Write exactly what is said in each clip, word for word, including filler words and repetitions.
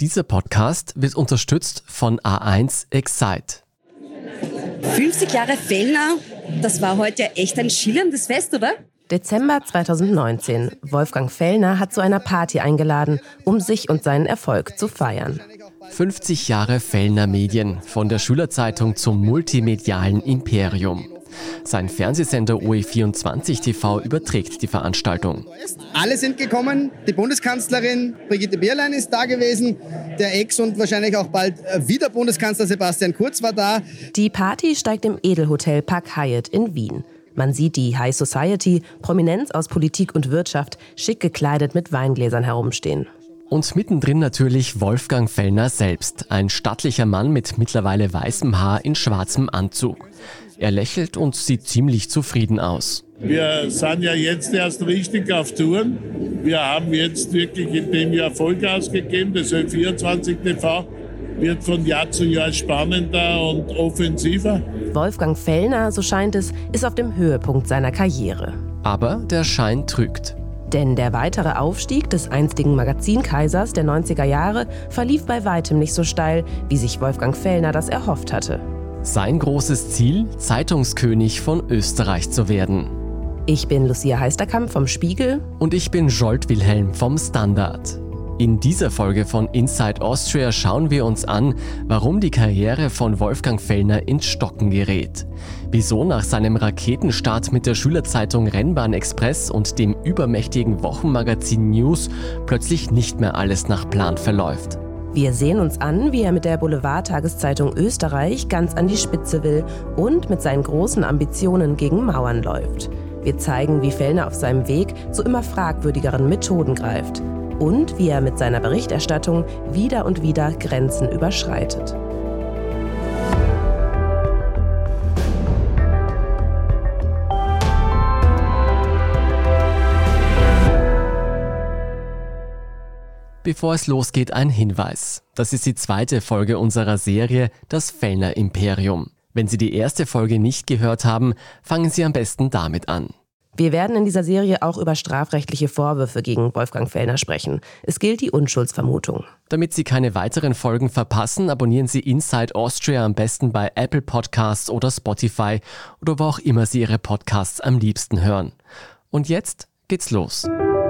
Dieser Podcast wird unterstützt von A eins Excite. fünfzig Jahre Fellner, das war heute echt ein schillerndes Fest, oder? Dezember zweitausendneunzehn. Wolfgang Fellner hat zu einer Party eingeladen, um sich und seinen Erfolg zu feiern. fünfzig Jahre Fellner Medien, von der Schülerzeitung zum multimedialen Imperium. Sein Fernsehsender O E vierundzwanzig T V überträgt die Veranstaltung. Alle sind gekommen, die Bundeskanzlerin Brigitte Bierlein ist da gewesen, der Ex- und wahrscheinlich auch bald wieder Bundeskanzler Sebastian Kurz war da. Die Party steigt im Edelhotel Park Hyatt in Wien. Man sieht die High Society, Prominenz aus Politik und Wirtschaft, schick gekleidet mit Weingläsern herumstehen. Und mittendrin natürlich Wolfgang Fellner selbst, ein stattlicher Mann mit mittlerweile weißem Haar in schwarzem Anzug. Er lächelt und sieht ziemlich zufrieden aus. Wir sind ja jetzt erst richtig auf Touren. Wir haben jetzt wirklich in dem Jahr Vollgas gegeben. Das Ö vierundzwanzig T V wird von Jahr zu Jahr spannender und offensiver. Wolfgang Fellner, so scheint es, ist auf dem Höhepunkt seiner Karriere. Aber der Schein trügt. Denn der weitere Aufstieg des einstigen Magazinkaisers der neunziger Jahre verlief bei weitem nicht so steil, wie sich Wolfgang Fellner das erhofft hatte. Sein großes Ziel, Zeitungskönig von Österreich zu werden. Ich bin Lucia Heisterkamp vom Spiegel. Und ich bin Zsolt Wilhelm vom Standard. In dieser Folge von Inside Austria schauen wir uns an, warum die Karriere von Wolfgang Fellner ins Stocken gerät. Wieso nach seinem Raketenstart mit der Schülerzeitung Rennbahn Express und dem übermächtigen Wochenmagazin News plötzlich nicht mehr alles nach Plan verläuft. Wir sehen uns an, wie er mit der Boulevardtageszeitung Österreich ganz an die Spitze will und mit seinen großen Ambitionen gegen Mauern läuft. Wir zeigen, wie Fellner auf seinem Weg zu immer fragwürdigeren Methoden greift und wie er mit seiner Berichterstattung wieder und wieder Grenzen überschreitet. Bevor es losgeht, ein Hinweis. Das ist die zweite Folge unserer Serie Das Fellner Imperium. Wenn Sie die erste Folge nicht gehört haben, fangen Sie am besten damit an. Wir werden in dieser Serie auch über strafrechtliche Vorwürfe gegen Wolfgang Fellner sprechen. Es gilt die Unschuldsvermutung. Damit Sie keine weiteren Folgen verpassen, abonnieren Sie Inside Austria am besten bei Apple Podcasts oder Spotify oder wo auch immer Sie Ihre Podcasts am liebsten hören. Und jetzt geht's los.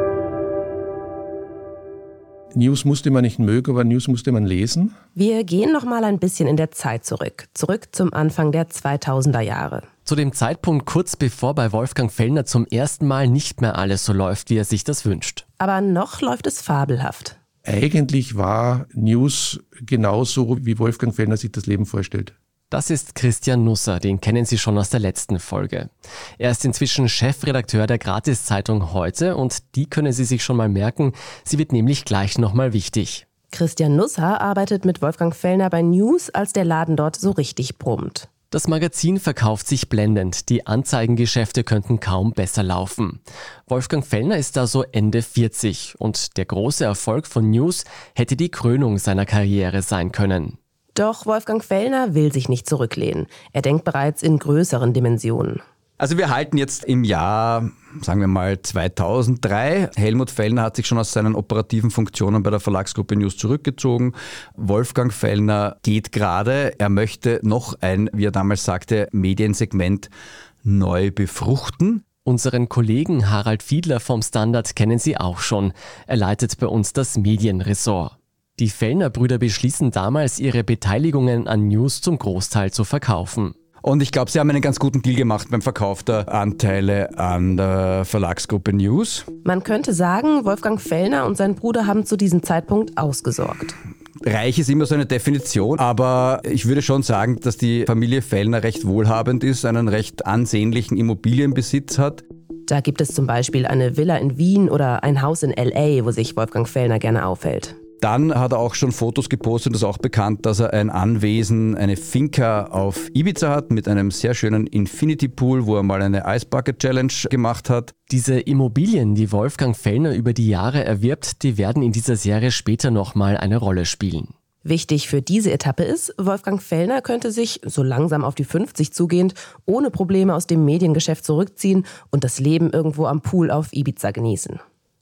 News musste man nicht mögen, aber News musste man lesen. Wir gehen noch mal ein bisschen in der Zeit zurück. Zurück zum Anfang der zweitausender Jahre. Zu dem Zeitpunkt kurz bevor bei Wolfgang Fellner zum ersten Mal nicht mehr alles so läuft, wie er sich das wünscht. Aber noch läuft es fabelhaft. Eigentlich war News genauso, wie Wolfgang Fellner sich das Leben vorstellt. Das ist Christian Nusser, den kennen Sie schon aus der letzten Folge. Er ist inzwischen Chefredakteur der Gratiszeitung Heute und die können Sie sich schon mal merken, sie wird nämlich gleich nochmal wichtig. Christian Nusser arbeitet mit Wolfgang Fellner bei News, als der Laden dort so richtig brummt. Das Magazin verkauft sich blendend, die Anzeigengeschäfte könnten kaum besser laufen. Wolfgang Fellner ist da so Ende vierzig und der große Erfolg von News hätte die Krönung seiner Karriere sein können. Doch Wolfgang Fellner will sich nicht zurücklehnen. Er denkt bereits in größeren Dimensionen. Also wir halten jetzt im Jahr, sagen wir mal zweitausenddrei. Helmut Fellner hat sich schon aus seinen operativen Funktionen bei der Verlagsgruppe News zurückgezogen. Wolfgang Fellner geht gerade. Er möchte noch ein, wie er damals sagte, Mediensegment neu befruchten. Unseren Kollegen Harald Fiedler vom Standard kennen Sie auch schon. Er leitet bei uns das Medienressort. Die Fellner-Brüder beschließen damals, ihre Beteiligungen an News zum Großteil zu verkaufen. Und ich glaube, sie haben einen ganz guten Deal gemacht beim Verkauf der Anteile an der Verlagsgruppe News. Man könnte sagen, Wolfgang Fellner und sein Bruder haben zu diesem Zeitpunkt ausgesorgt. Reich ist immer so eine Definition, aber ich würde schon sagen, dass die Familie Fellner recht wohlhabend ist, einen recht ansehnlichen Immobilienbesitz hat. Da gibt es zum Beispiel eine Villa in Wien oder ein Haus in L A, wo sich Wolfgang Fellner gerne aufhält. Dann hat er auch schon Fotos gepostet, das ist auch bekannt, dass er ein Anwesen, eine Finca auf Ibiza hat mit einem sehr schönen Infinity Pool, wo er mal eine Ice Bucket Challenge gemacht hat. Diese Immobilien, die Wolfgang Fellner über die Jahre erwirbt, die werden in dieser Serie später nochmal eine Rolle spielen. Wichtig für diese Etappe ist, Wolfgang Fellner könnte sich, so langsam auf die fünfzig zugehend, ohne Probleme aus dem Mediengeschäft zurückziehen und das Leben irgendwo am Pool auf Ibiza genießen.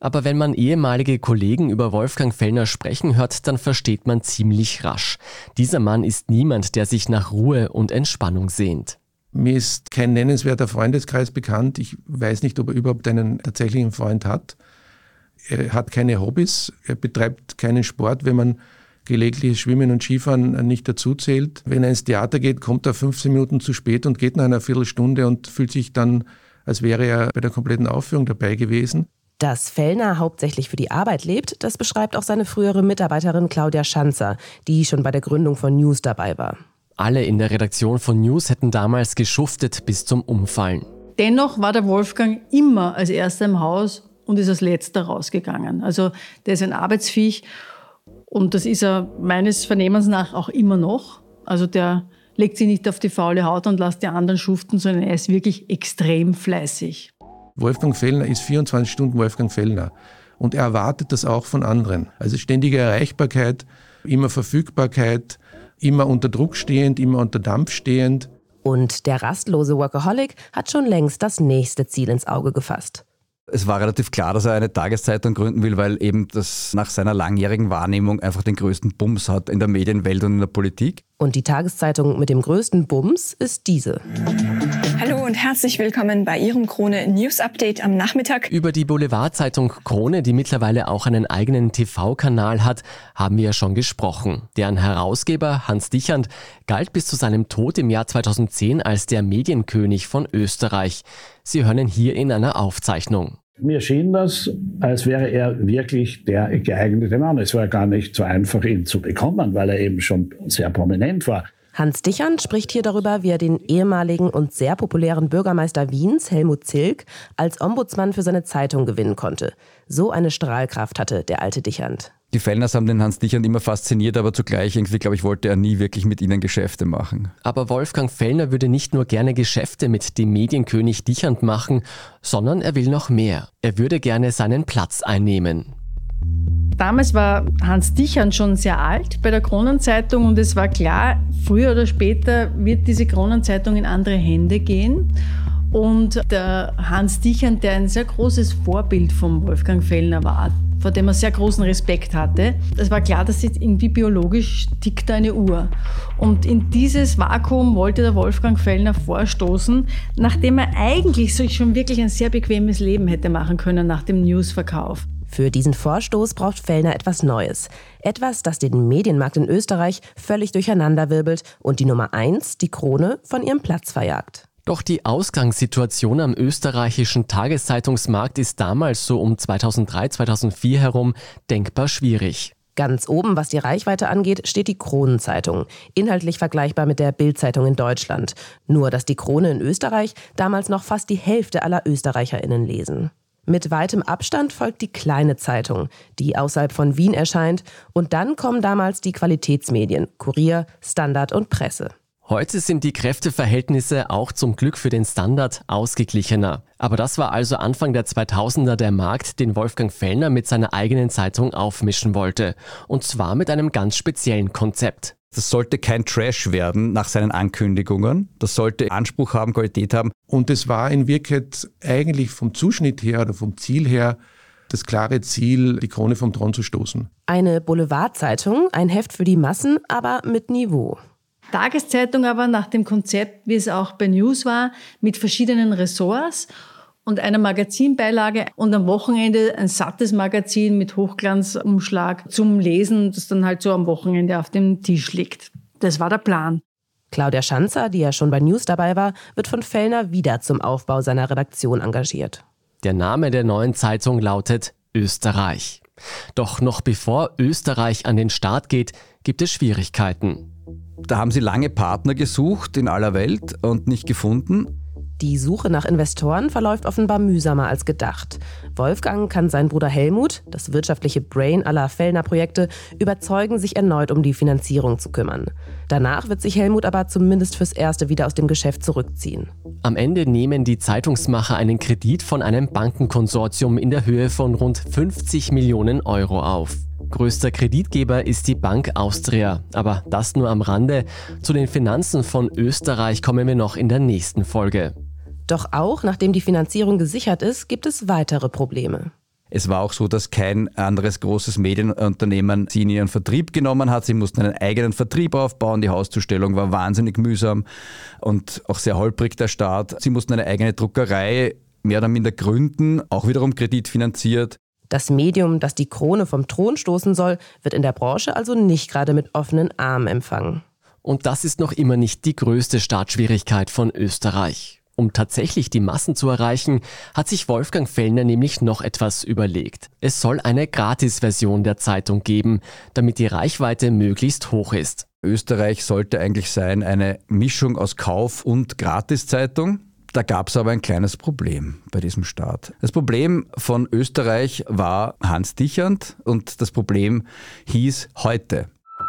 Aber wenn man ehemalige Kollegen über Wolfgang Fellner sprechen hört, dann versteht man ziemlich rasch. Dieser Mann ist niemand, der sich nach Ruhe und Entspannung sehnt. Mir ist kein nennenswerter Freundeskreis bekannt. Ich weiß nicht, ob er überhaupt einen tatsächlichen Freund hat. Er hat keine Hobbys, er betreibt keinen Sport, wenn man gelegentliches Schwimmen und Skifahren nicht dazu zählt. Wenn er ins Theater geht, kommt er fünfzehn Minuten zu spät und geht nach einer Viertelstunde und fühlt sich dann, als wäre er bei der kompletten Aufführung dabei gewesen. Dass Fellner hauptsächlich für die Arbeit lebt, das beschreibt auch seine frühere Mitarbeiterin Claudia Schanzer, die schon bei der Gründung von News dabei war. Alle in der Redaktion von News hätten damals geschuftet bis zum Umfallen. Dennoch war der Wolfgang immer als Erster im Haus und ist als Letzter rausgegangen. Also der ist ein Arbeitsviech und das ist er meines Vernehmens nach auch immer noch. Also der legt sich nicht auf die faule Haut und lässt die anderen schuften, sondern er ist wirklich extrem fleißig. Wolfgang Fellner ist vierundzwanzig Stunden Wolfgang Fellner und er erwartet das auch von anderen. Also ständige Erreichbarkeit, immer Verfügbarkeit, immer unter Druck stehend, immer unter Dampf stehend. Und der rastlose Workaholic hat schon längst das nächste Ziel ins Auge gefasst. Es war relativ klar, dass er eine Tageszeitung gründen will, weil eben das nach seiner langjährigen Wahrnehmung einfach den größten Bums hat in der Medienwelt und in der Politik. Und die Tageszeitung mit dem größten Bums ist diese. Hallo und herzlich willkommen bei Ihrem Krone News Update am Nachmittag. Über die Boulevardzeitung Krone, die mittlerweile auch einen eigenen T V-Kanal hat, haben wir ja schon gesprochen. Deren Herausgeber Hans Dichand galt bis zu seinem Tod im Jahr zweitausendzehn als der Medienkönig von Österreich. Sie hören ihn hier in einer Aufzeichnung. Mir schien das, als wäre er wirklich der geeignete Mann. Es war gar nicht so einfach, ihn zu bekommen, weil er eben schon sehr prominent war. Hans Dichand spricht hier darüber, wie er den ehemaligen und sehr populären Bürgermeister Wiens, Helmut Zilk, als Ombudsmann für seine Zeitung gewinnen konnte. So eine Strahlkraft hatte der alte Dichand. Die Fellners haben den Hans Dichand immer fasziniert, aber zugleich irgendwie, glaube ich, wollte er nie wirklich mit ihnen Geschäfte machen. Aber Wolfgang Fellner würde nicht nur gerne Geschäfte mit dem Medienkönig Dichand machen, sondern er will noch mehr. Er würde gerne seinen Platz einnehmen. Damals war Hans Dichand schon sehr alt bei der Kronenzeitung und es war klar, früher oder später wird diese Kronenzeitung in andere Hände gehen. Und der Hans Dichand, der ein sehr großes Vorbild von Wolfgang Fellner war, vor dem er sehr großen Respekt hatte, es war klar, dass jetzt irgendwie biologisch tickt eine Uhr. Und in dieses Vakuum wollte der Wolfgang Fellner vorstoßen, nachdem er eigentlich sich schon wirklich ein sehr bequemes Leben hätte machen können nach dem Newsverkauf. Für diesen Vorstoß braucht Fellner etwas Neues. Etwas, das den Medienmarkt in Österreich völlig durcheinanderwirbelt und die Nummer eins, die Krone, von ihrem Platz verjagt. Doch die Ausgangssituation am österreichischen Tageszeitungsmarkt ist damals so um zweitausenddrei, zweitausendvier herum denkbar schwierig. Ganz oben, was die Reichweite angeht, steht die Kronenzeitung. Inhaltlich vergleichbar mit der Bild-Zeitung in Deutschland. Nur, dass die Krone in Österreich damals noch fast die Hälfte aller ÖsterreicherInnen lesen. Mit weitem Abstand folgt die kleine Zeitung, die außerhalb von Wien erscheint. Und dann kommen damals die Qualitätsmedien, Kurier, Standard und Presse. Heute sind die Kräfteverhältnisse auch zum Glück für den Standard ausgeglichener. Aber das war also Anfang der zweitausender der Markt, den Wolfgang Fellner mit seiner eigenen Zeitung aufmischen wollte. Und zwar mit einem ganz speziellen Konzept. Das sollte kein Trash werden nach seinen Ankündigungen. Das sollte Anspruch haben, Qualität haben. Und es war in Wirklichkeit eigentlich vom Zuschnitt her oder vom Ziel her das klare Ziel, die Krone vom Thron zu stoßen. Eine Boulevardzeitung, ein Heft für die Massen, aber mit Niveau. Tageszeitung aber nach dem Konzept, wie es auch bei News war, mit verschiedenen Ressorts und einer Magazinbeilage und am Wochenende ein sattes Magazin mit Hochglanzumschlag zum Lesen, das dann halt so am Wochenende auf dem Tisch liegt. Das war der Plan. Claudia Schanzer, die ja schon bei News dabei war, wird von Fellner wieder zum Aufbau seiner Redaktion engagiert. Der Name der neuen Zeitung lautet Österreich. Doch noch bevor Österreich an den Start geht, gibt es Schwierigkeiten. Da haben sie lange Partner gesucht in aller Welt und nicht gefunden. Die Suche nach Investoren verläuft offenbar mühsamer als gedacht. Wolfgang kann seinen Bruder Helmut, das wirtschaftliche Brain aller Fellner-Projekte, überzeugen, sich erneut um die Finanzierung zu kümmern. Danach wird sich Helmut aber zumindest fürs Erste wieder aus dem Geschäft zurückziehen. Am Ende nehmen die Zeitungsmacher einen Kredit von einem Bankenkonsortium in der Höhe von rund fünfzig Millionen Euro auf. Größter Kreditgeber ist die Bank Austria, aber das nur am Rande. Zu den Finanzen von Österreich kommen wir noch in der nächsten Folge. Doch auch nachdem die Finanzierung gesichert ist, gibt es weitere Probleme. Es war auch so, dass kein anderes großes Medienunternehmen sie in ihren Vertrieb genommen hat. Sie mussten einen eigenen Vertrieb aufbauen. Die Hauszustellung war wahnsinnig mühsam und auch sehr holprig der Start. Sie mussten eine eigene Druckerei mehr oder minder gründen, auch wiederum kreditfinanziert. Das Medium, das die Krone vom Thron stoßen soll, wird in der Branche also nicht gerade mit offenen Armen empfangen. Und das ist noch immer nicht die größte Startschwierigkeit von Österreich. Um tatsächlich die Massen zu erreichen, hat sich Wolfgang Fellner nämlich noch etwas überlegt. Es soll eine Gratis-Version der Zeitung geben, damit die Reichweite möglichst hoch ist. Österreich sollte eigentlich sein eine Mischung aus Kauf- und Gratiszeitung. Da gab es aber ein kleines Problem bei diesem Start. Das Problem von Österreich war Hans Dichand und das Problem hieß Heute.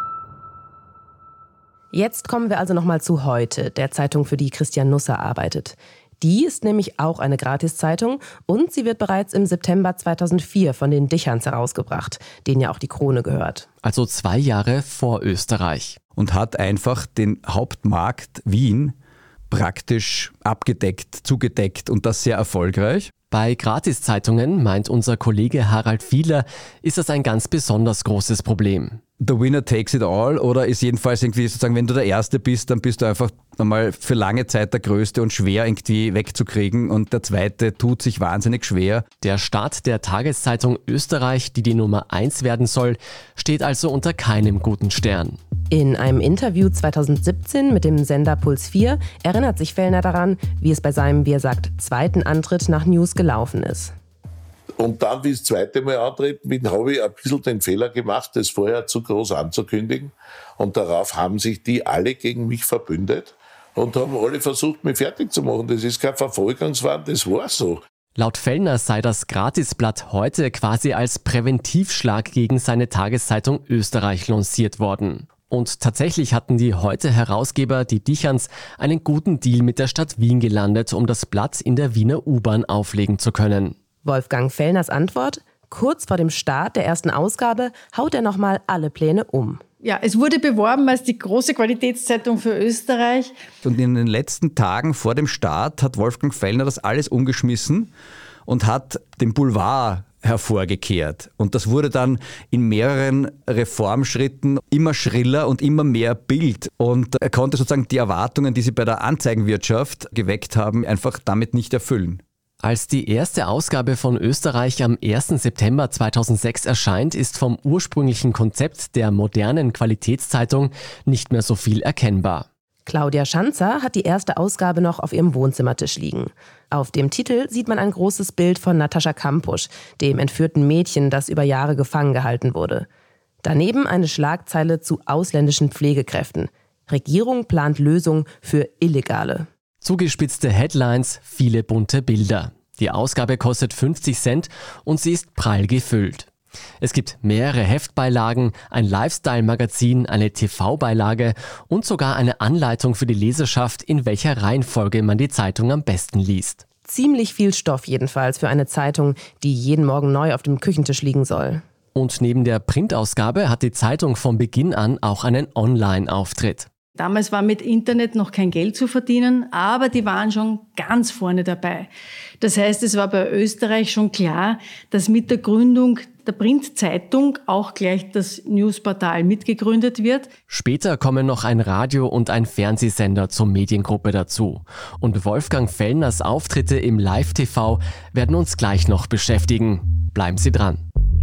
Jetzt kommen wir also nochmal zu Heute, der Zeitung, für die Christian Nusser arbeitet. Die ist nämlich auch eine Gratiszeitung und sie wird bereits im September zweitausendvier von den Dichands herausgebracht, denen ja auch die Krone gehört. Also zwei Jahre vor Österreich. Und hat einfach den Hauptmarkt Wien praktisch abgedeckt, zugedeckt und das sehr erfolgreich. Bei Gratiszeitungen, meint unser Kollege Harald Fiedler, ist das ein ganz besonders großes Problem. The winner takes it all oder ist jedenfalls irgendwie sozusagen, wenn du der Erste bist, dann bist du einfach einmal für lange Zeit der Größte und schwer irgendwie wegzukriegen und der Zweite tut sich wahnsinnig schwer. Der Start der Tageszeitung Österreich, die die Nummer eins werden soll, steht also unter keinem guten Stern. In einem Interview zweitausendsiebzehn mit dem Sender Puls vier erinnert sich Fellner daran, wie es bei seinem, wie er sagt, zweiten Antritt nach News gelaufen ist. Und dann, wie ich das zweite Mal antreten bin, habe ich ein bisschen den Fehler gemacht, das vorher zu groß anzukündigen. Und darauf haben sich die alle gegen mich verbündet und haben alle versucht, mich fertig zu machen. Das ist kein Verfolgungswahn, das war so. Laut Fellner sei das Gratisblatt Heute quasi als Präventivschlag gegen seine Tageszeitung Österreich lanciert worden. Und tatsächlich hatten die Heute-Herausgeber, die Dichands, einen guten Deal mit der Stadt Wien gelandet, um das Blatt in der Wiener U-Bahn auflegen zu können. Wolfgang Fellners Antwort: Kurz vor dem Start der ersten Ausgabe haut er nochmal alle Pläne um. Ja, es wurde beworben als die große Qualitätszeitung für Österreich. Und in den letzten Tagen vor dem Start hat Wolfgang Fellner das alles umgeschmissen und hat den Boulevard hervorgekehrt. Und das wurde dann in mehreren Reformschritten immer schriller und immer mehr Bild. Und er konnte sozusagen die Erwartungen, die sie bei der Anzeigenwirtschaft geweckt haben, einfach damit nicht erfüllen. Als die erste Ausgabe von Österreich am ersten September zweitausendsechs erscheint, ist vom ursprünglichen Konzept der modernen Qualitätszeitung nicht mehr so viel erkennbar. Claudia Schanzer hat die erste Ausgabe noch auf ihrem Wohnzimmertisch liegen. Auf dem Titel sieht man ein großes Bild von Natascha Kampusch, dem entführten Mädchen, das über Jahre gefangen gehalten wurde. Daneben eine Schlagzeile zu ausländischen Pflegekräften. Regierung plant Lösung für Illegale. Zugespitzte Headlines, viele bunte Bilder. Die Ausgabe kostet fünfzig Cent und sie ist prall gefüllt. Es gibt mehrere Heftbeilagen, ein Lifestyle-Magazin, eine T V-Beilage und sogar eine Anleitung für die Leserschaft, in welcher Reihenfolge man die Zeitung am besten liest. Ziemlich viel Stoff jedenfalls für eine Zeitung, die jeden Morgen neu auf dem Küchentisch liegen soll. Und neben der Printausgabe hat die Zeitung von Beginn an auch einen Online-Auftritt. Damals war mit Internet noch kein Geld zu verdienen, aber die waren schon ganz vorne dabei. Das heißt, es war bei Österreich schon klar, dass mit der Gründung der Printzeitung auch gleich das Newsportal mitgegründet wird. Später kommen noch ein Radio- und ein Fernsehsender zur Mediengruppe dazu. Und Wolfgang Fellners Auftritte im Live-T V werden uns gleich noch beschäftigen. Bleiben Sie dran.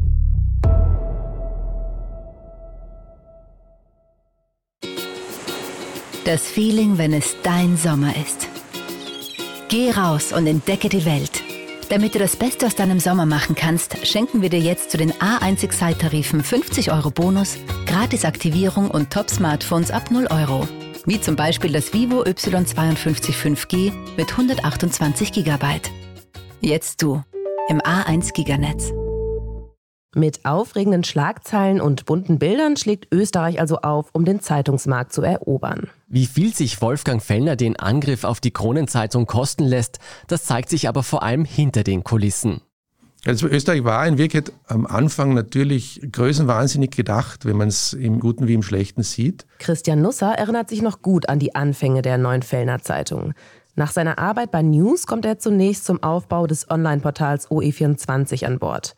Das Feeling, wenn es dein Sommer ist. Geh raus und entdecke die Welt. Damit du das Beste aus deinem Sommer machen kannst, schenken wir dir jetzt zu den A eins Excite-Tarifen fünfzig Euro Bonus, Gratisaktivierung und Top-Smartphones ab null Euro. Wie zum Beispiel das Vivo Y zweiundfünfzig fünf G mit hundertachtundzwanzig Gigabyte. Jetzt du im A eins Giganetz. Mit aufregenden Schlagzeilen und bunten Bildern schlägt Österreich also auf, um den Zeitungsmarkt zu erobern. Wie viel sich Wolfgang Fellner den Angriff auf die Kronenzeitung kosten lässt, das zeigt sich aber vor allem hinter den Kulissen. Also Österreich war in Wirklichkeit am Anfang natürlich größenwahnsinnig gedacht, wenn man es im Guten wie im Schlechten sieht. Christian Nusser erinnert sich noch gut an die Anfänge der neuen Fellner Zeitung. Nach seiner Arbeit bei News kommt er zunächst zum Aufbau des Online-Portals O E vierundzwanzig an Bord.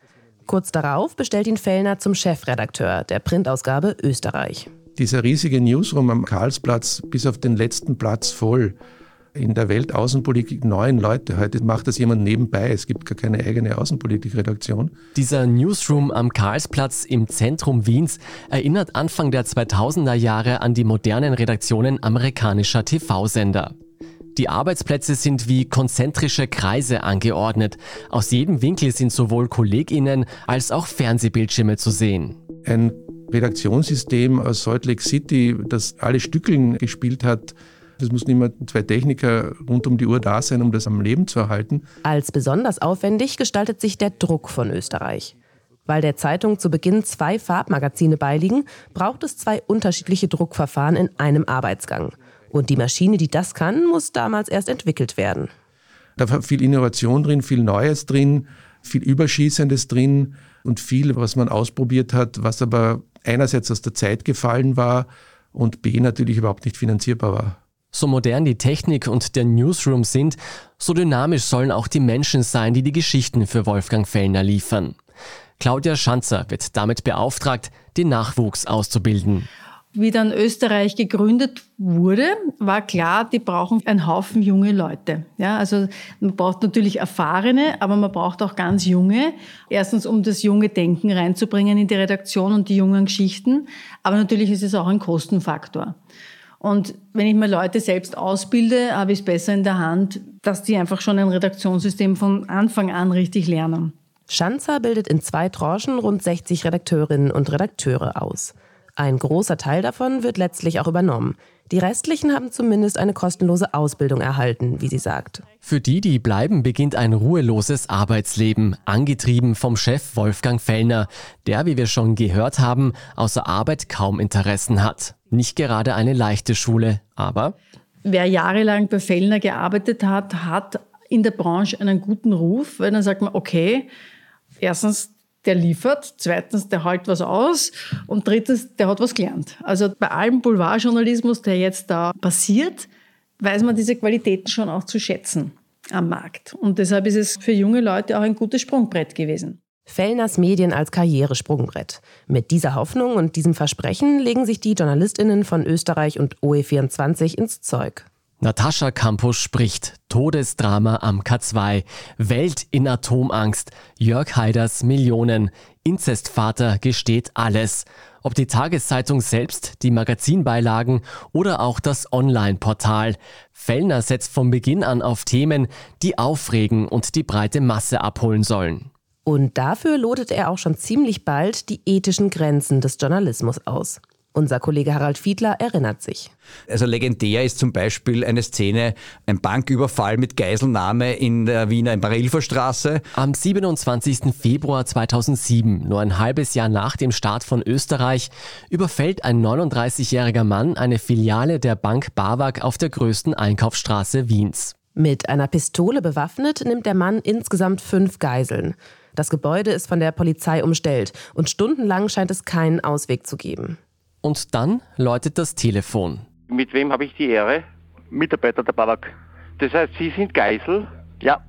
Kurz darauf bestellt ihn Fellner zum Chefredakteur der Printausgabe Österreich. Dieser riesige Newsroom am Karlsplatz, bis auf den letzten Platz voll. In der Weltaußenpolitik neun Leute. Heute macht das jemand nebenbei. Es gibt gar keine eigene Außenpolitikredaktion. Dieser Newsroom am Karlsplatz im Zentrum Wiens erinnert Anfang der zweitausender Jahre an die modernen Redaktionen amerikanischer T V-Sender. Die Arbeitsplätze sind wie konzentrische Kreise angeordnet. Aus jedem Winkel sind sowohl KollegInnen als auch Fernsehbildschirme zu sehen. Ein Redaktionssystem aus Salt Lake City, das alle Stückeln gespielt hat. Es mussten immer zwei Techniker rund um die Uhr da sein, um das am Leben zu erhalten. Als besonders aufwendig gestaltet sich der Druck von Österreich. Weil der Zeitung zu Beginn zwei Farbmagazine beiliegen, braucht es zwei unterschiedliche Druckverfahren in einem Arbeitsgang. Und die Maschine, die das kann, muss damals erst entwickelt werden. Da war viel Innovation drin, viel Neues drin, viel Überschießendes drin und viel, was man ausprobiert hat, was aber einerseits aus der Zeit gefallen war und B natürlich überhaupt nicht finanzierbar war. So modern die Technik und der Newsroom sind, so dynamisch sollen auch die Menschen sein, die die Geschichten für Wolfgang Fellner liefern. Claudia Schanzer wird damit beauftragt, den Nachwuchs auszubilden. Wie dann Österreich gegründet wurde, war klar, die brauchen einen Haufen junge Leute. Ja, also man braucht natürlich Erfahrene, aber man braucht auch ganz junge. Erstens, um das junge Denken reinzubringen in die Redaktion und die jungen Geschichten. Aber natürlich ist es auch ein Kostenfaktor. Und wenn ich mal Leute selbst ausbilde, habe ich es besser in der Hand, dass die einfach schon ein Redaktionssystem von Anfang an richtig lernen. Schanzer bildet in zwei Tranchen rund sechzig Redakteurinnen und Redakteure aus. Ein großer Teil davon wird letztlich auch übernommen. Die restlichen haben zumindest eine kostenlose Ausbildung erhalten, wie sie sagt. Für die, die bleiben, beginnt ein ruheloses Arbeitsleben, angetrieben vom Chef Wolfgang Fellner, der, wie wir schon gehört haben, außer Arbeit kaum Interessen hat. Nicht gerade eine leichte Schule, aber... Wer jahrelang bei Fellner gearbeitet hat, hat in der Branche einen guten Ruf, weil dann sagt man, okay, erstens, der liefert, zweitens, der hält was aus und drittens, der hat was gelernt. Also bei allem Boulevardjournalismus, der jetzt da passiert, weiß man diese Qualitäten schon auch zu schätzen am Markt. Und deshalb ist es für junge Leute auch ein gutes Sprungbrett gewesen. Fellners Medien als Karrieresprungbrett. Mit dieser Hoffnung und diesem Versprechen legen sich die JournalistInnen von Österreich und O E vierundzwanzig ins Zeug. Natascha Campus spricht. Todesdrama am K zwei. Welt in Atomangst. Jörg Haiders Millionen. Inzestvater gesteht alles. Ob die Tageszeitung selbst, die Magazinbeilagen oder auch das Online-Portal. Fellner setzt von Beginn an auf Themen, die aufregen und die breite Masse abholen sollen. Und dafür lotet er auch schon ziemlich bald die ethischen Grenzen des Journalismus aus. Unser Kollege Harald Fiedler erinnert sich. Also legendär ist zum Beispiel eine Szene, ein Banküberfall mit Geiselnahme in der Wiener Marilfer Straße. Am siebenundzwanzigsten Februar zweitausendsieben, nur ein halbes Jahr nach dem Start von Österreich, überfällt ein neununddreißigjähriger Mann eine Filiale der Bank BAWAG auf der größten Einkaufsstraße Wiens. Mit einer Pistole bewaffnet nimmt der Mann insgesamt fünf Geiseln. Das Gebäude ist von der Polizei umstellt und stundenlang scheint es keinen Ausweg zu geben. Und dann läutet das Telefon. Mit wem habe ich die Ehre? Mitarbeiter der BAWAG. Das heißt, Sie sind Geisel? Ja.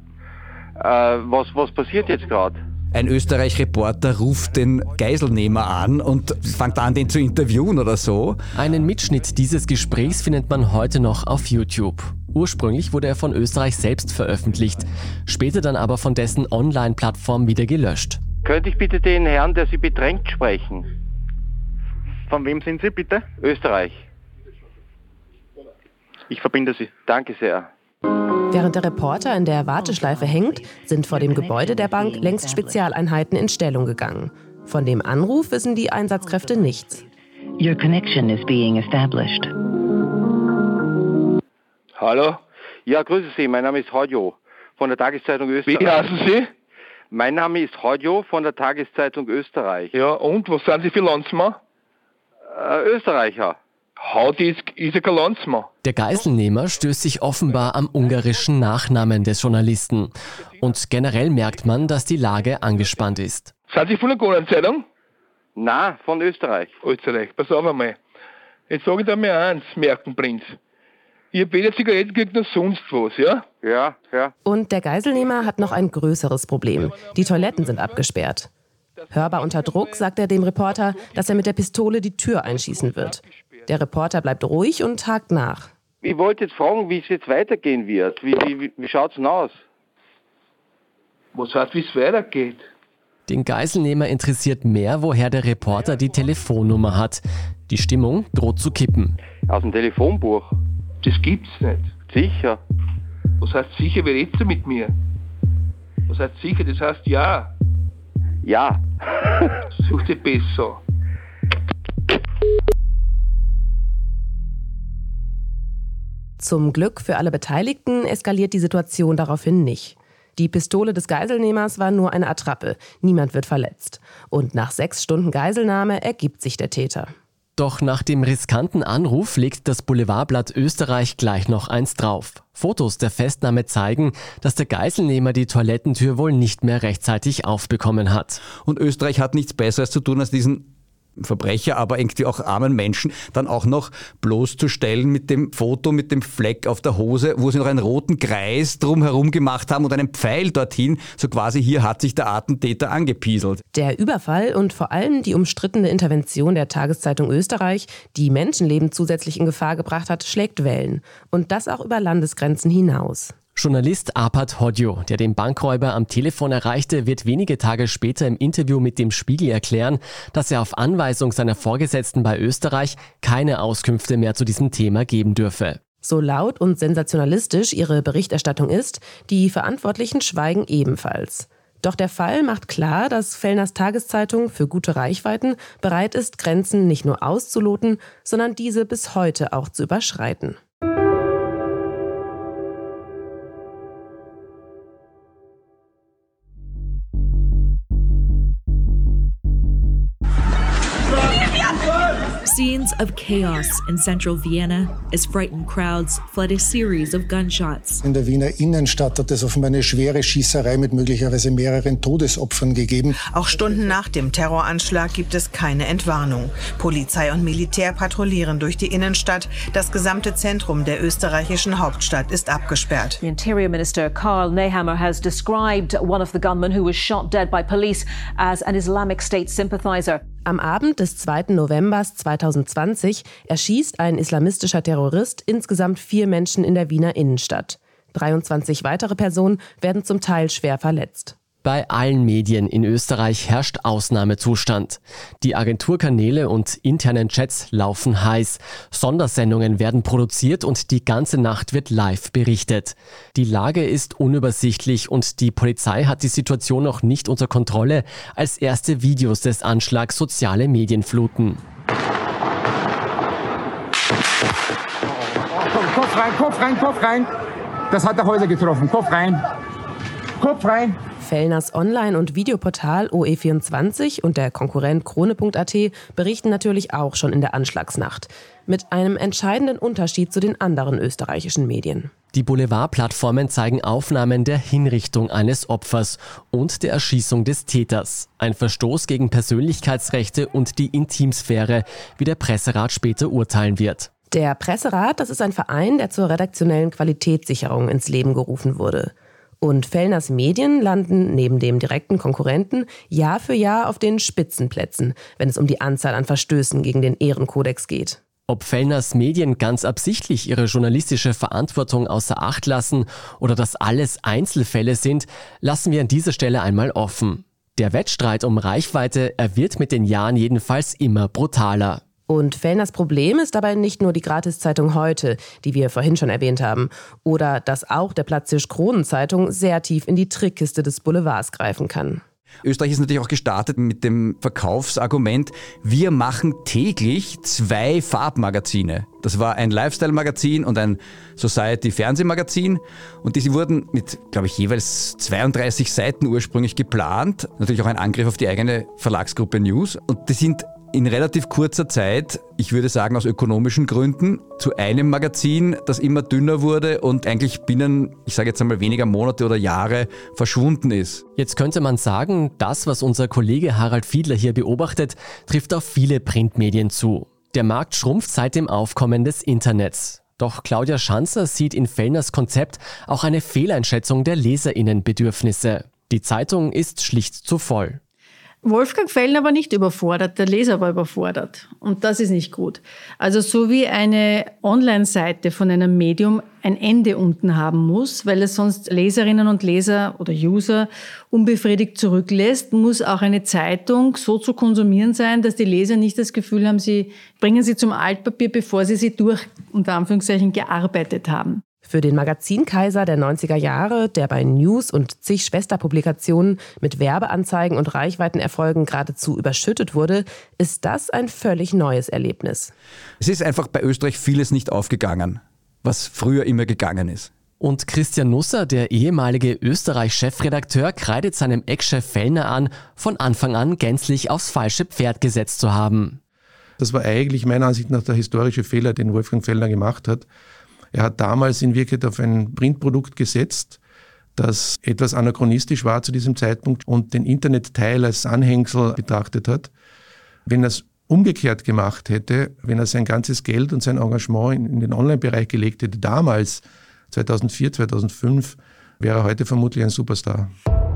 Äh, was, was passiert jetzt gerade? Ein Österreich-Reporter ruft den Geiselnehmer an und fängt an, den zu interviewen oder so. Einen Mitschnitt dieses Gesprächs findet man heute noch auf YouTube. Ursprünglich wurde er von Österreich selbst veröffentlicht, später dann aber von dessen Online-Plattform wieder gelöscht. Könnte ich bitte den Herrn, der Sie bedrängt, sprechen? Von wem sind Sie, bitte? Österreich. Ich verbinde Sie. Danke sehr. Während der Reporter in der Warteschleife hängt, sind vor dem Gebäude der Bank längst Spezialeinheiten in Stellung gegangen. Von dem Anruf wissen die Einsatzkräfte nichts. Your connection is being established. Hallo? Ja, grüße Sie. Mein Name ist Hodjo von der Tageszeitung Österreich. Wie heißen Sie? Mein Name ist Hodjo von der Tageszeitung Österreich. Ja, und? Was sind Sie für Landsmann? Äh, Österreicher. Haudi ist, ist ja kein Landsmann. Der Geiselnehmer stößt sich offenbar am ungarischen Nachnamen des Journalisten. Und generell merkt man, dass die Lage angespannt ist. Sind Sie von der Kronenzeitung? Nein, von Österreich. Österreich, pass auf einmal. Jetzt sage ich dir mal eins, Merkenprinz. Ich habe weder Zigaretten gekriegt noch sonst was, ja? Ja, ja. Und der Geiselnehmer hat noch ein größeres Problem. Die Toiletten sind abgesperrt. Hörbar unter Druck sagt er dem Reporter, dass er mit der Pistole die Tür einschießen wird. Der Reporter bleibt ruhig und hakt nach. Ich wollte jetzt fragen, wie es jetzt weitergehen wird. Wie, wie, wie schaut es denn aus? Was heißt, wie es weitergeht? Den Geiselnehmer interessiert mehr, woher der Reporter die Telefonnummer hat. Die Stimmung droht zu kippen. Aus dem Telefonbuch? Das gibt's nicht. Sicher. Was heißt sicher, wie redest du mit mir? Was heißt sicher, das heißt ja. Ja. Such dir besser. Zum Glück für alle Beteiligten eskaliert die Situation daraufhin nicht. Die Pistole des Geiselnehmers war nur eine Attrappe. Niemand wird verletzt. Und nach sechs Stunden Geiselnahme ergibt sich der Täter. Doch nach dem riskanten Anruf legt das Boulevardblatt Österreich gleich noch eins drauf. Fotos der Festnahme zeigen, dass der Geiselnehmer die Toilettentür wohl nicht mehr rechtzeitig aufbekommen hat. Und Österreich hat nichts Besseres zu tun, als diesen Verbrecher, aber irgendwie auch armen Menschen, dann auch noch bloßzustellen mit dem Foto, mit dem Fleck auf der Hose, wo sie noch einen roten Kreis drumherum gemacht haben und einen Pfeil dorthin, so quasi hier hat sich der Attentäter angepieselt. Der Überfall und vor allem die umstrittene Intervention der Tageszeitung Österreich, die Menschenleben zusätzlich in Gefahr gebracht hat, schlägt Wellen. Und das auch über Landesgrenzen hinaus. Journalist Arpad Hodjo, der den Bankräuber am Telefon erreichte, wird wenige Tage später im Interview mit dem Spiegel erklären, dass er auf Anweisung seiner Vorgesetzten bei Österreich keine Auskünfte mehr zu diesem Thema geben dürfe. So laut und sensationalistisch ihre Berichterstattung ist, die Verantwortlichen schweigen ebenfalls. Doch der Fall macht klar, dass Fellners Tageszeitung für gute Reichweiten bereit ist, Grenzen nicht nur auszuloten, sondern diese bis heute auch zu überschreiten. Scenes of chaos in central Vienna as frightened crowds fled a series of gunshots. In der Wiener Innenstadt hat es offenbar eine schwere Schießerei mit möglicherweise mehreren Todesopfern gegeben. Auch Stunden nach dem Terroranschlag gibt es keine Entwarnung. Polizei und Militär patrouillieren durch die Innenstadt. Das gesamte Zentrum der österreichischen Hauptstadt ist abgesperrt. The Interior Minister Karl Nehammer has described one of the gunmen who was shot dead by police as an Islamic State sympathizer. Am Abend des zweiten November zweitausendzwanzig erschießt ein islamistischer Terrorist insgesamt vier Menschen in der Wiener Innenstadt. dreiundzwanzig weitere Personen werden zum Teil schwer verletzt. Bei allen Medien in Österreich herrscht Ausnahmezustand. Die Agenturkanäle und internen Chats laufen heiß. Sondersendungen werden produziert und die ganze Nacht wird live berichtet. Die Lage ist unübersichtlich und die Polizei hat die Situation noch nicht unter Kontrolle, als erste Videos des Anschlags soziale Medien fluten. Kopf rein, Kopf rein, Kopf rein. Das hat der Häuser getroffen. Kopf rein. Kopf rein. Fellners Online- und Videoportal O E vierundzwanzig und der Konkurrent Krone Punkt a t berichten natürlich auch schon in der Anschlagsnacht. Mit einem entscheidenden Unterschied zu den anderen österreichischen Medien. Die Boulevardplattformen zeigen Aufnahmen der Hinrichtung eines Opfers und der Erschießung des Täters. Ein Verstoß gegen Persönlichkeitsrechte und die Intimsphäre, wie der Presserat später urteilen wird. Der Presserat, das ist ein Verein, der zur redaktionellen Qualitätssicherung ins Leben gerufen wurde. Und Fellners Medien landen neben dem direkten Konkurrenten Jahr für Jahr auf den Spitzenplätzen, wenn es um die Anzahl an Verstößen gegen den Ehrenkodex geht. Ob Fellners Medien ganz absichtlich ihre journalistische Verantwortung außer Acht lassen oder dass alles Einzelfälle sind, lassen wir an dieser Stelle einmal offen. Der Wettstreit um Reichweite, er wird mit den Jahren jedenfalls immer brutaler. Und Fellners Problem ist dabei nicht nur die Gratiszeitung Heute, die wir vorhin schon erwähnt haben, oder dass auch der Platzhirsch-Kronenzeitung sehr tief in die Trickkiste des Boulevards greifen kann. Österreich ist natürlich auch gestartet mit dem Verkaufsargument, wir machen täglich zwei Farbmagazine. Das war ein Lifestyle-Magazin und ein Society-Fernsehmagazin und diese wurden mit, glaube ich, jeweils zweiunddreißig Seiten ursprünglich geplant. Natürlich auch ein Angriff auf die eigene Verlagsgruppe News und die sind in relativ kurzer Zeit, ich würde sagen aus ökonomischen Gründen, zu einem Magazin, das immer dünner wurde und eigentlich binnen, ich sage jetzt einmal weniger Monate oder Jahre verschwunden ist. Jetzt könnte man sagen, das, was unser Kollege Harald Fiedler hier beobachtet, trifft auf viele Printmedien zu. Der Markt schrumpft seit dem Aufkommen des Internets. Doch Claudia Schanzer sieht in Fellners Konzept auch eine Fehleinschätzung der LeserInnenbedürfnisse. Die Zeitung ist schlicht zu voll. Wolfgang Fellner war nicht überfordert, der Leser war überfordert. Und das ist nicht gut. Also so wie eine Online-Seite von einem Medium ein Ende unten haben muss, weil es sonst Leserinnen und Leser oder User unbefriedigt zurücklässt, muss auch eine Zeitung so zu konsumieren sein, dass die Leser nicht das Gefühl haben, sie bringen sie zum Altpapier, bevor sie sie durch, unter Anführungszeichen, gearbeitet haben. Für den Magazinkaiser der neunziger Jahre, der bei News und zig Schwesterpublikationen mit Werbeanzeigen und Reichweitenerfolgen geradezu überschüttet wurde, ist das ein völlig neues Erlebnis. Es ist einfach bei Österreich vieles nicht aufgegangen, was früher immer gegangen ist. Und Christian Nusser, der ehemalige Österreich-Chefredakteur, kreidet seinem Ex-Chef Fellner an, von Anfang an gänzlich aufs falsche Pferd gesetzt zu haben. Das war eigentlich meiner Ansicht nach der historische Fehler, den Wolfgang Fellner gemacht hat. Er hat damals in Wirklichkeit auf ein Printprodukt gesetzt, das etwas anachronistisch war zu diesem Zeitpunkt und den Internetteil als Anhängsel betrachtet hat. Wenn er es umgekehrt gemacht hätte, wenn er sein ganzes Geld und sein Engagement in, in den Online-Bereich gelegt hätte, damals, zweitausendvier, zweitausendfünf, wäre er heute vermutlich ein Superstar.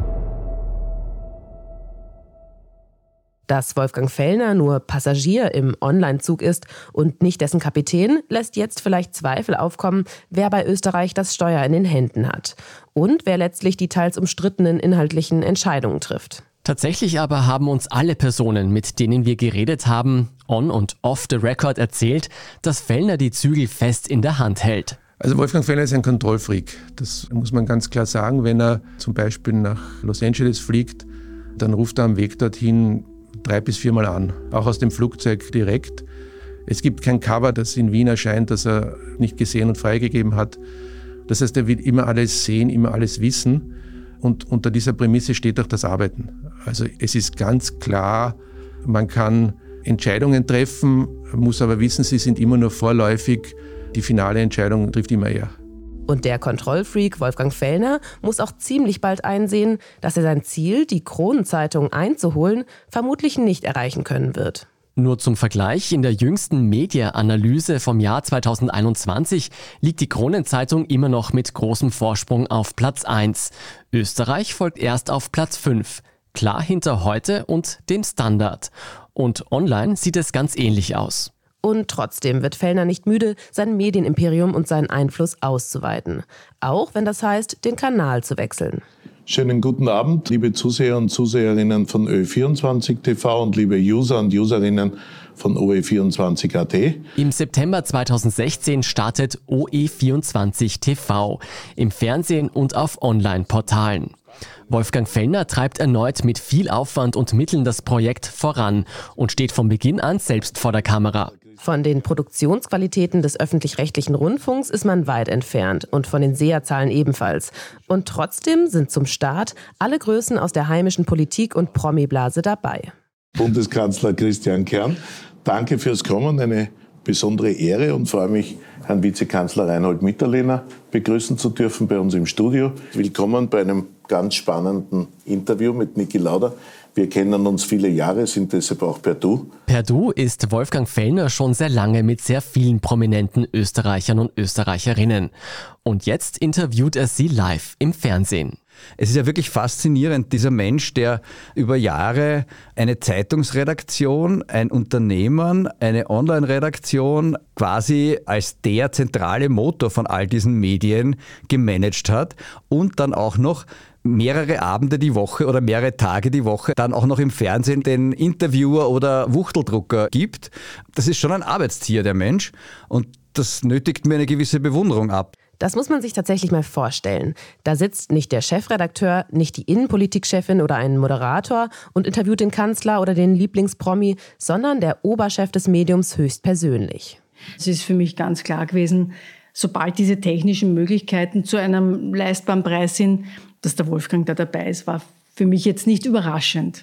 Dass Wolfgang Fellner nur Passagier im Online-Zug ist und nicht dessen Kapitän, lässt jetzt vielleicht Zweifel aufkommen, wer bei Österreich das Steuer in den Händen hat und wer letztlich die teils umstrittenen inhaltlichen Entscheidungen trifft. Tatsächlich aber haben uns alle Personen, mit denen wir geredet haben, on und off the record erzählt, dass Fellner die Zügel fest in der Hand hält. Also Wolfgang Fellner ist ein Kontrollfreak. Das muss man ganz klar sagen. Wenn er zum Beispiel nach Los Angeles fliegt, dann ruft er am Weg dorthin drei bis viermal an, auch aus dem Flugzeug direkt. Es gibt kein Cover, das in Wien erscheint, das er nicht gesehen und freigegeben hat. Das heißt, er will immer alles sehen, immer alles wissen und unter dieser Prämisse steht auch das Arbeiten. Also es ist ganz klar, man kann Entscheidungen treffen, muss aber wissen, sie sind immer nur vorläufig. Die finale Entscheidung trifft immer er. Und der Kontrollfreak Wolfgang Fellner muss auch ziemlich bald einsehen, dass er sein Ziel, die Kronenzeitung einzuholen, vermutlich nicht erreichen können wird. Nur zum Vergleich, in der jüngsten Media-Analyse vom Jahr zweitausendeinundzwanzig liegt die Kronenzeitung immer noch mit großem Vorsprung auf Platz eins. Österreich folgt erst auf Platz fünf, klar hinter Heute und dem Standard. Und online sieht es ganz ähnlich aus. Und trotzdem wird Fellner nicht müde, sein Medienimperium und seinen Einfluss auszuweiten. Auch wenn das heißt, den Kanal zu wechseln. Schönen guten Abend, liebe Zuseher und Zuseherinnen von Ö vierundzwanzig T V und liebe User und Userinnen von O E vierundzwanzig Punkt A T. Im September zweitausendsechzehn startet O E vierundzwanzig T V im Fernsehen und auf Online-Portalen. Wolfgang Fellner treibt erneut mit viel Aufwand und Mitteln das Projekt voran und steht von Beginn an selbst vor der Kamera. Von den Produktionsqualitäten des öffentlich-rechtlichen Rundfunks ist man weit entfernt und von den Seherzahlen ebenfalls. Und trotzdem sind zum Start alle Größen aus der heimischen Politik und Promi-Blase dabei. Bundeskanzler Christian Kern, danke fürs Kommen, eine besondere Ehre und freue mich, Herrn Vizekanzler Reinhold Mitterlehner begrüßen zu dürfen bei uns im Studio. Willkommen bei einem ganz spannenden Interview mit Niki Lauda. Wir kennen uns viele Jahre, sind deshalb auch per Du. Per Du ist Wolfgang Fellner schon sehr lange mit sehr vielen prominenten Österreichern und Österreicherinnen. Und jetzt interviewt er sie live im Fernsehen. Es ist ja wirklich faszinierend, dieser Mensch, der über Jahre eine Zeitungsredaktion, ein Unternehmen, eine Online-Redaktion quasi als der zentrale Motor von all diesen Medien gemanagt hat und dann auch noch mehrere Abende die Woche oder mehrere Tage die Woche dann auch noch im Fernsehen den Interviewer oder Wuchteldrucker gibt. Das ist schon ein Arbeitstier, der Mensch, und das nötigt mir eine gewisse Bewunderung ab. Das muss man sich tatsächlich mal vorstellen. Da sitzt nicht der Chefredakteur, nicht die Innenpolitikchefin oder ein Moderator und interviewt den Kanzler oder den Lieblingspromi, sondern der Oberchef des Mediums höchstpersönlich. Es ist für mich ganz klar gewesen, sobald diese technischen Möglichkeiten zu einem leistbaren Preis sind, dass der Wolfgang da dabei ist, war für mich jetzt nicht überraschend.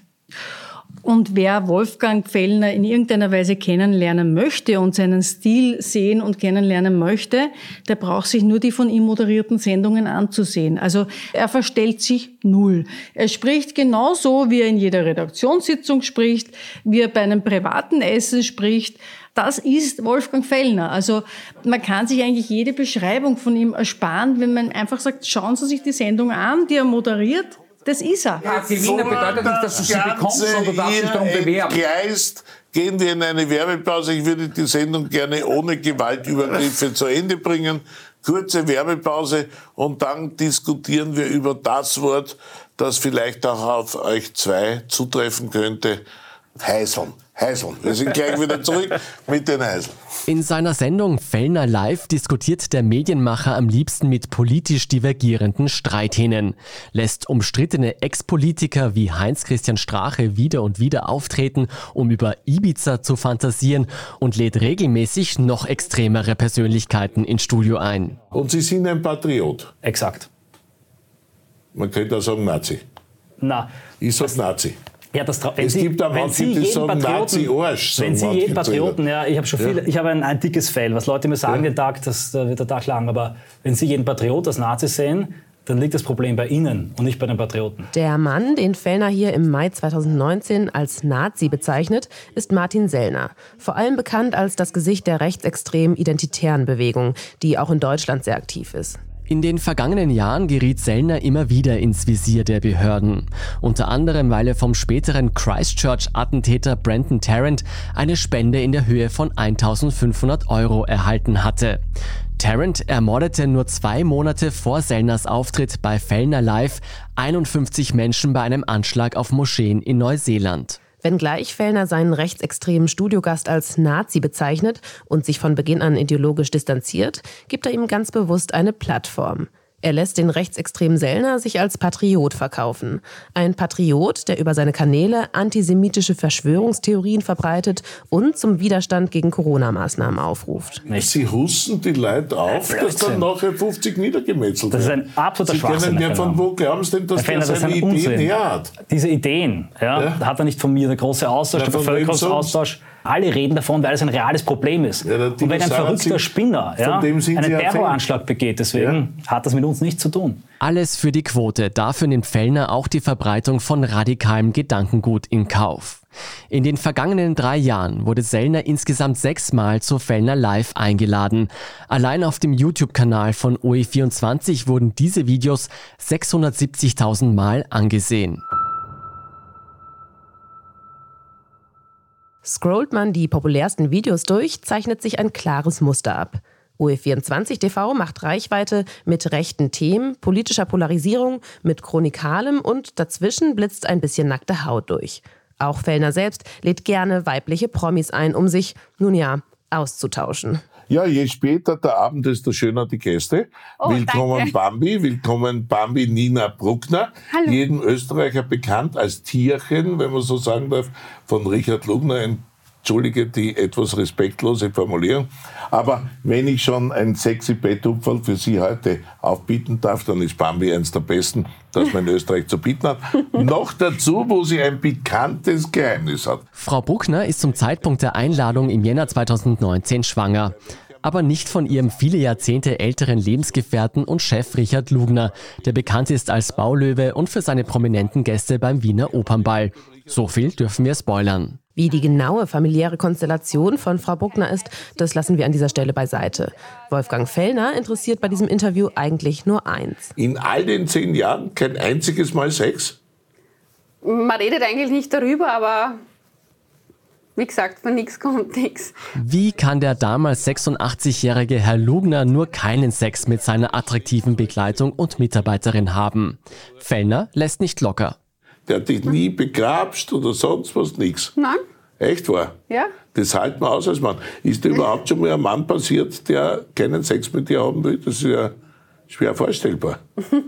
Und wer Wolfgang Fellner in irgendeiner Weise kennenlernen möchte und seinen Stil sehen und kennenlernen möchte, der braucht sich nur die von ihm moderierten Sendungen anzusehen. Also er verstellt sich null. Er spricht genauso, wie er in jeder Redaktionssitzung spricht, wie er bei einem privaten Essen spricht. Das ist Wolfgang Fellner. Also man kann sich eigentlich jede Beschreibung von ihm ersparen, wenn man einfach sagt, schauen Sie sich die Sendung an, die er moderiert. Das ist er. Ja, Gewinner bedeutet nicht, dass du sie bekommst, sondern du darfst dich darum bewerben. Entgleist, gehen wir in eine Werbepause. Ich würde die Sendung gerne ohne Gewaltübergriffe zu Ende bringen. Kurze Werbepause und dann diskutieren wir über das Wort, das vielleicht auch auf euch zwei zutreffen könnte. Heiseln. Heiseln. Wir sind gleich wieder zurück mit den Heiseln. In seiner Sendung Fellner Live diskutiert der Medienmacher am liebsten mit politisch divergierenden Streithähnen, lässt umstrittene Ex-Politiker wie Heinz-Christian Strache wieder und wieder auftreten, um über Ibiza zu fantasieren und lädt regelmäßig noch extremere Persönlichkeiten ins Studio ein. Und Sie sind ein Patriot? Exakt. Man könnte auch sagen Nazi. Na, ich sag Nazi. Ja, das es Sie, gibt auch manche, die sagen Nazi-Arsch. Wenn Sie jeden Patrioten, ja, ich habe schon viel, ja. ich habe ein, ein dickes Fell, was Leute mir sagen ja. den Tag, das da wird der Tag lang, aber wenn Sie jeden Patriot als Nazi sehen, dann liegt das Problem bei Ihnen und nicht bei den Patrioten. Der Mann, den Fellner hier im Mai zweitausendneunzehn als Nazi bezeichnet, ist Martin Sellner. Vor allem bekannt als das Gesicht der rechtsextremen identitären Bewegung, die auch in Deutschland sehr aktiv ist. In den vergangenen Jahren geriet Sellner immer wieder ins Visier der Behörden. Unter anderem, weil er vom späteren Christchurch-Attentäter Brenton Tarrant eine Spende in der Höhe von eintausendfünfhundert Euro erhalten hatte. Tarrant ermordete nur zwei Monate vor Sellners Auftritt bei Fellner Live einundfünfzig Menschen bei einem Anschlag auf Moscheen in Neuseeland. Wenngleich Fellner seinen rechtsextremen Studiogast als Nazi bezeichnet und sich von Beginn an ideologisch distanziert, gibt er ihm ganz bewusst eine Plattform. Er lässt den rechtsextremen Sellner sich als Patriot verkaufen. Ein Patriot, der über seine Kanäle antisemitische Verschwörungstheorien verbreitet und zum Widerstand gegen Corona-Maßnahmen aufruft. Sie husten die Leute auf, ja, dass dann nachher fünfzig niedergemetzelt werden. Das ist ein absoluter Schwachsinn. Ja, von wo glauben Sie denn, dass der das seine Ideen Unsinn. her hat? Diese Ideen, ja, ja. hat er nicht von mir. Der große Austausch, ja, der Bevölkerungsaustausch. Alle reden davon, weil es ein reales Problem ist. Ja, und wenn ein verrückter Spinner ja, einen Terroranschlag begeht, deswegen ja. hat das mit uns nichts zu tun. Alles für die Quote. Dafür nimmt Fellner auch die Verbreitung von radikalem Gedankengut in Kauf. In den vergangenen drei Jahren wurde Sellner insgesamt sechsmal zu Fellner Live eingeladen. Allein auf dem YouTube-Kanal von O E vierundzwanzig wurden diese Videos sechshundertsiebzigtausend Mal angesehen. Scrollt man die populärsten Videos durch, zeichnet sich ein klares Muster ab. O E vierundzwanzig T V macht Reichweite mit rechten Themen, politischer Polarisierung, mit Chronikalem und dazwischen blitzt ein bisschen nackte Haut durch. Auch Fellner selbst lädt gerne weibliche Promis ein, um sich, nun ja, auszutauschen. Ja, je später der Abend, desto schöner die Gäste. Oh, willkommen danke. Bambi, willkommen Bambi Nina Bruckner. Hallo. Jedem Österreicher bekannt als Tierchen, wenn man so sagen darf, von Richard Lugner. Entschuldige die etwas respektlose Formulierung. Aber wenn ich schon ein sexy Betthupferl für Sie heute aufbieten darf, dann ist Bambi eines der besten, das man in Österreich zu bieten hat. Noch dazu, wo sie ein pikantes Geheimnis hat. Frau Bruckner ist zum Zeitpunkt der Einladung im Jänner zweitausendneunzehn schwanger. Aber nicht von ihrem viele Jahrzehnte älteren Lebensgefährten und Chef Richard Lugner, der bekannt ist als Baulöwe und für seine prominenten Gäste beim Wiener Opernball. So viel dürfen wir spoilern. Wie die genaue familiäre Konstellation von Frau Bruckner ist, das lassen wir an dieser Stelle beiseite. Wolfgang Fellner interessiert bei diesem Interview eigentlich nur eins. In all den zehn Jahren kein einziges Mal Sex? Man redet eigentlich nicht darüber, aber wie gesagt, von nichts kommt nichts. Wie kann der damals sechsundachtzigjährige Herr Lugner nur keinen Sex mit seiner attraktiven Begleitung und Mitarbeiterin haben? Fellner lässt nicht locker. Der hat dich nie begrapscht oder sonst was, nix. Nein. Echt wahr? Ja. Das halten wir aus als Mann. Ist dir überhaupt schon mal ein Mann passiert, der keinen Sex mit dir haben will? Das ist ja schwer vorstellbar.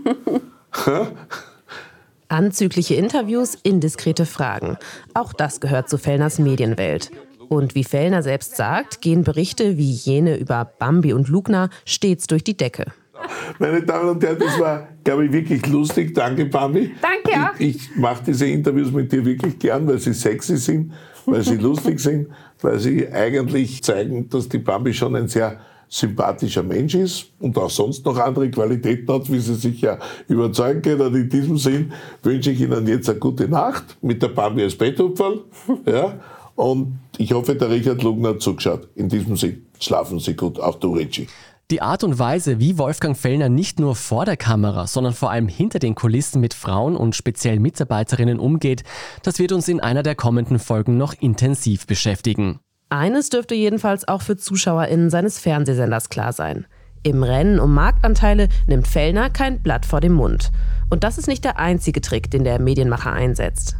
Anzügliche Interviews, indiskrete Fragen. Auch das gehört zu Fellners Medienwelt. Und wie Fellner selbst sagt, gehen Berichte wie jene über Bambi und Lugner stets durch die Decke. Meine Damen und Herren, das war, glaube ich, wirklich lustig. Danke, Bambi. Danke auch. Ich, ich mache diese Interviews mit dir wirklich gern, weil sie sexy sind, weil sie lustig sind, weil sie eigentlich zeigen, dass die Bambi schon ein sehr sympathischer Mensch ist und auch sonst noch andere Qualitäten hat, wie Sie sich ja überzeugen können. Und in diesem Sinn wünsche ich Ihnen jetzt eine gute Nacht mit der Bambi als Betthupferl. Ja, und ich hoffe, der Richard Lugner hat zugeschaut. In diesem Sinn, schlafen Sie gut, auch du, Richie. Die Art und Weise, wie Wolfgang Fellner nicht nur vor der Kamera, sondern vor allem hinter den Kulissen mit Frauen und speziell Mitarbeiterinnen umgeht, das wird uns in einer der kommenden Folgen noch intensiv beschäftigen. Eines dürfte jedenfalls auch für ZuschauerInnen seines Fernsehsenders klar sein. Im Rennen um Marktanteile nimmt Fellner kein Blatt vor den Mund. Und das ist nicht der einzige Trick, den der Medienmacher einsetzt.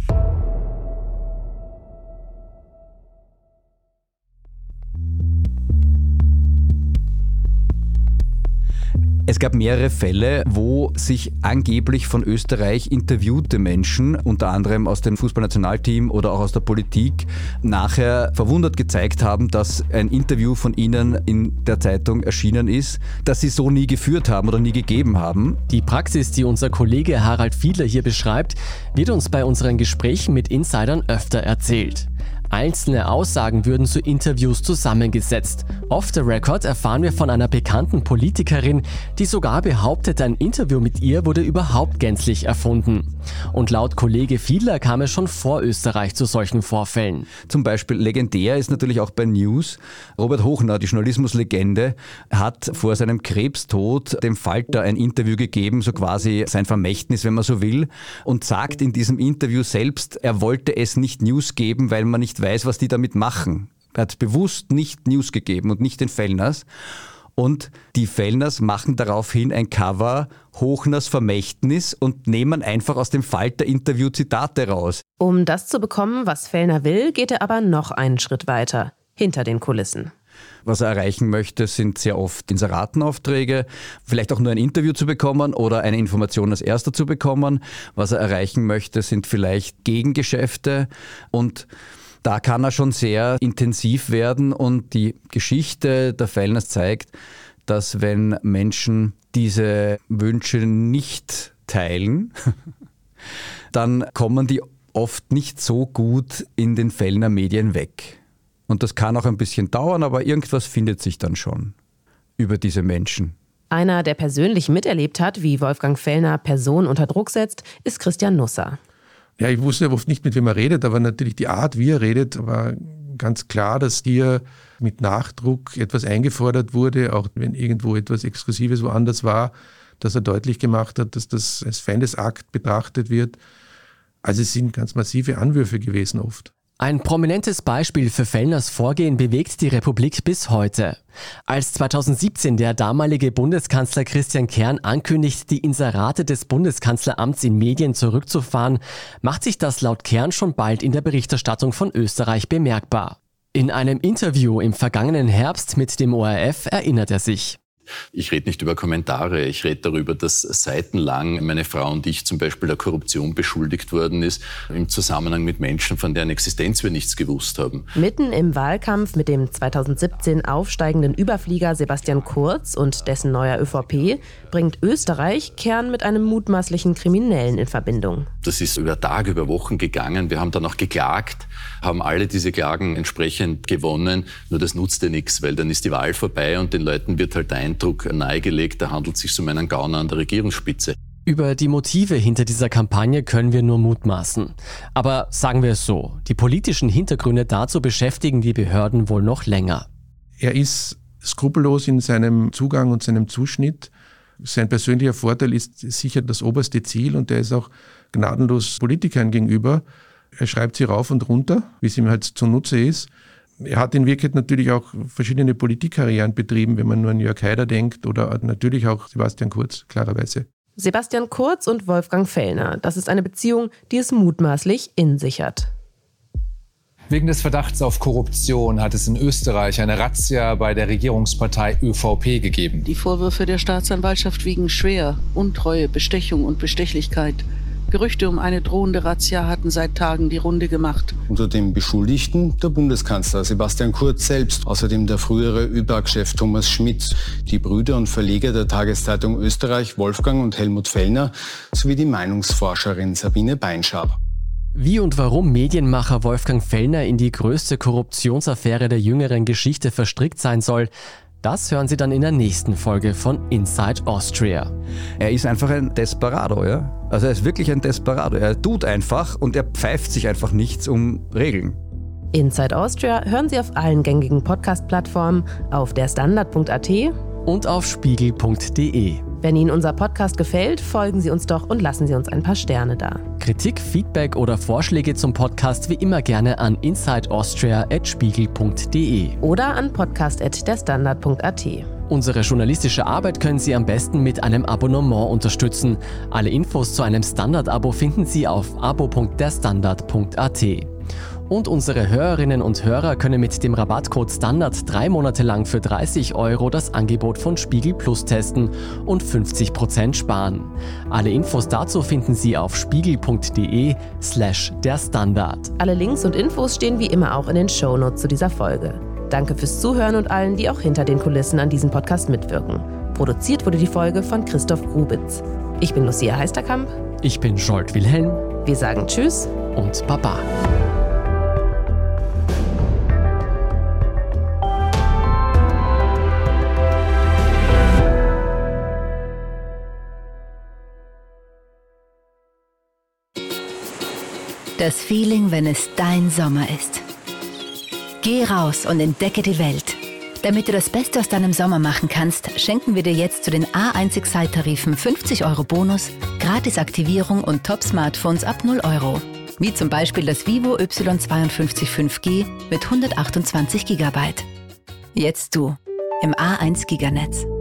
Es gab mehrere Fälle, wo sich angeblich von Österreich interviewte Menschen, unter anderem aus dem Fußballnationalteam oder auch aus der Politik, nachher verwundert gezeigt haben, dass ein Interview von ihnen in der Zeitung erschienen ist, das sie so nie geführt haben oder nie gegeben haben. Die Praxis, die unser Kollege Harald Fiedler hier beschreibt, wird uns bei unseren Gesprächen mit Insidern öfter erzählt. Einzelne Aussagen würden zu Interviews zusammengesetzt. Off the record erfahren wir von einer bekannten Politikerin, die sogar behauptet, ein Interview mit ihr wurde überhaupt gänzlich erfunden. Und laut Kollege Fiedler kam es schon vor Österreich zu solchen Vorfällen. Zum Beispiel legendär ist natürlich auch bei News. Robert Hochner, die Journalismuslegende, hat vor seinem Krebstod dem Falter ein Interview gegeben, so quasi sein Vermächtnis, wenn man so will, und sagt in diesem Interview selbst, er wollte es nicht News geben, weil man nicht weiß, was die damit machen. Er hat bewusst nicht News gegeben und nicht den Fellners. Und die Fellners machen daraufhin ein Cover, Hochners Vermächtnis, und nehmen einfach aus dem Falter-Interview Zitate raus. Um das zu bekommen, was Fellner will, geht er aber noch einen Schritt weiter, hinter den Kulissen. Was er erreichen möchte, sind sehr oft Inseratenaufträge, vielleicht auch nur ein Interview zu bekommen oder eine Information als erster zu bekommen. Was er erreichen möchte, sind vielleicht Gegengeschäfte, und da kann er schon sehr intensiv werden, und die Geschichte der Fellners zeigt, dass wenn Menschen diese Wünsche nicht teilen, dann kommen die oft nicht so gut in den Fellner Medien weg. Und das kann auch ein bisschen dauern, aber irgendwas findet sich dann schon über diese Menschen. Einer, der persönlich miterlebt hat, wie Wolfgang Fellner Personen unter Druck setzt, ist Christian Nusser. Ja, ich wusste oft nicht, mit wem er redet, aber natürlich die Art, wie er redet, war ganz klar, dass hier mit Nachdruck etwas eingefordert wurde, auch wenn irgendwo etwas Exklusives woanders war, dass er deutlich gemacht hat, dass das als Feindesakt betrachtet wird. Also es sind ganz massive Anwürfe gewesen oft. Ein prominentes Beispiel für Fellners Vorgehen bewegt die Republik bis heute. Als zweitausendsiebzehn der damalige Bundeskanzler Christian Kern ankündigt, die Inserate des Bundeskanzleramts in Medien zurückzufahren, macht sich das laut Kern schon bald in der Berichterstattung von Österreich bemerkbar. In einem Interview im vergangenen Herbst mit dem O R F erinnert er sich. Ich rede nicht über Kommentare, ich rede darüber, dass seitenlang meine Frau und ich zum Beispiel der Korruption beschuldigt worden ist, im Zusammenhang mit Menschen, von deren Existenz wir nichts gewusst haben. Mitten im Wahlkampf mit dem zweitausendsiebzehn aufsteigenden Überflieger Sebastian Kurz und dessen neuer ÖVP bringt Österreich Kern mit einem mutmaßlichen Kriminellen in Verbindung. Das ist über Tage, über Wochen gegangen. Wir haben dann auch geklagt, haben alle diese Klagen entsprechend gewonnen. Nur das nutzte nichts, weil dann ist die Wahl vorbei und den Leuten wird halt ein Eindruck nahegelegt, da handelt es sich um einen Gauner an der Regierungsspitze. Über die Motive hinter dieser Kampagne können wir nur mutmaßen. Aber sagen wir es so, die politischen Hintergründe dazu beschäftigen die Behörden wohl noch länger. Er ist skrupellos in seinem Zugang und seinem Zuschnitt. Sein persönlicher Vorteil ist sicher das oberste Ziel, und er ist auch gnadenlos Politikern gegenüber. Er schreibt sie rauf und runter, wie es ihm halt zunutze ist. Er hat in Wirklichkeit natürlich auch verschiedene Politikkarrieren betrieben, wenn man nur an Jörg Haider denkt, oder natürlich auch Sebastian Kurz, klarerweise. Sebastian Kurz und Wolfgang Fellner, das ist eine Beziehung, die es mutmaßlich in sich hat. Wegen des Verdachts auf Korruption hat es in Österreich eine Razzia bei der Regierungspartei ÖVP gegeben. Die Vorwürfe der Staatsanwaltschaft wiegen schwer. Untreue, Bestechung und Bestechlichkeit. Gerüchte um eine drohende Razzia hatten seit Tagen die Runde gemacht. Unter den Beschuldigten der Bundeskanzler Sebastian Kurz selbst, außerdem der frühere ÖBAG-Chef Thomas Schmidt, die Brüder und Verleger der Tageszeitung Österreich Wolfgang und Helmut Fellner sowie die Meinungsforscherin Sabine Beinschab. Wie und warum Medienmacher Wolfgang Fellner in die größte Korruptionsaffäre der jüngeren Geschichte verstrickt sein soll, das hören Sie dann in der nächsten Folge von Inside Austria. Er ist einfach ein Desperado, ja? Also er ist wirklich ein Desperado. Er tut einfach und er pfeift sich einfach nichts um Regeln. Inside Austria hören Sie auf allen gängigen Podcast-Plattformen, auf der Standard punkt a t und auf spiegel punkt de. Wenn Ihnen unser Podcast gefällt, folgen Sie uns doch und lassen Sie uns ein paar Sterne da. Kritik, Feedback oder Vorschläge zum Podcast wie immer gerne an insideaustria at spiegel punkt de oder an podcast at derstandard punkt a t. Unsere journalistische Arbeit können Sie am besten mit einem Abonnement unterstützen. Alle Infos zu einem Standard-Abo finden Sie auf abo punkt derstandard punkt a t. Und unsere Hörerinnen und Hörer können mit dem Rabattcode STANDARD drei Monate lang für dreißig Euro das Angebot von Spiegel Plus testen und fünfzig Prozent sparen. Alle Infos dazu finden Sie auf spiegel punkt de slash der Standard. Alle Links und Infos stehen wie immer auch in den Shownotes zu dieser Folge. Danke fürs Zuhören und allen, die auch hinter den Kulissen an diesem Podcast mitwirken. Produziert wurde die Folge von Christoph Grubitz. Ich bin Lucia Heisterkamp. Ich bin Scholt Wilhelm. Wir sagen Tschüss und Baba. Das Feeling, wenn es dein Sommer ist. Geh raus und entdecke die Welt. Damit du das Beste aus deinem Sommer machen kannst, schenken wir dir jetzt zu den A eins Excite-Tarifen fünfzig Euro Bonus, Gratisaktivierung und Top-Smartphones ab null Euro. Wie zum Beispiel das Vivo Y zweiundfünfzig fünf G mit hundertachtundzwanzig Gigabyte. Jetzt du im A eins Giganetz.